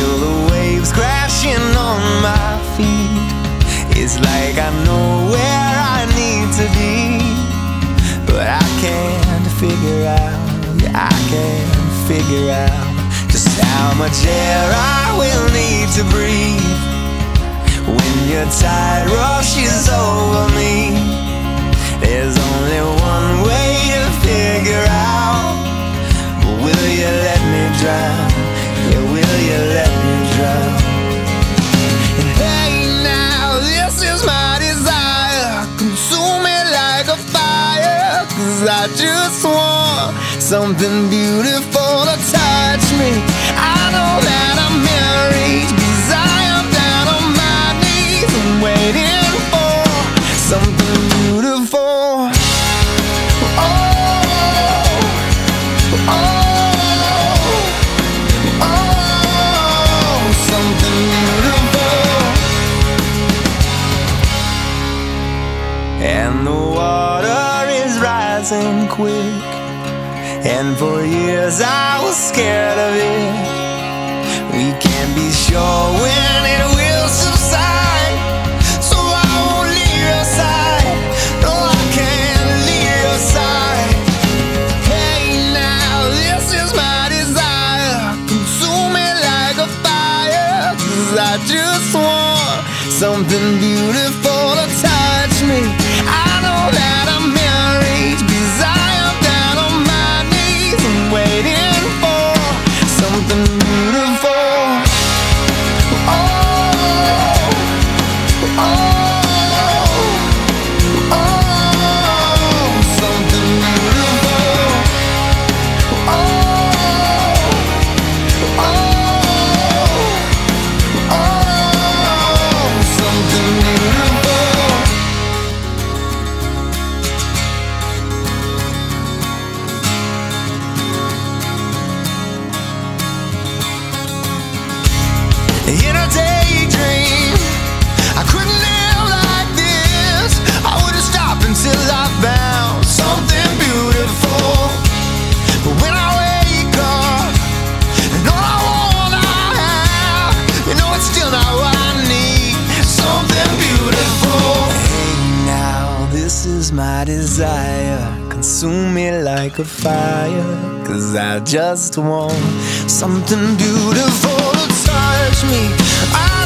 feel the waves crashing on my feet. It's like I know where I need to be, but I can't figure out, yeah, I can't figure out just how much air I will need to breathe when your tide rushes over me. There's only one way to figure out, but will you let me drown? Yeah, will you let me drown? And hey now, this is my desire, consume me like a fire, 'cause I just want something beautiful to touch me. I know that I'm married, 'cause I am down on my knees and waiting for something beautiful. Oh, oh, oh, something beautiful. And the water is rising quick, and for years I was scared of it. We can't be sure when it will subside, so I won't leave your side. No, I can't leave your side. Hey now, this is my desire, consume me like a fire, 'cause I just want something beautiful to touch me. I know that I'm married, 'cause I am down on my knees and waiting for something beautiful. Oh, oh, oh, something beautiful. Oh, oh, oh, something beautiful. In a daydream, I couldn't live like this. I wouldn't stop until I found something beautiful. But when I wake up, and all I want I have, you know it's still not what I need. Something beautiful. Hey now, this is my desire, consume me like a fire, 'cause I just want something beautiful to touch me.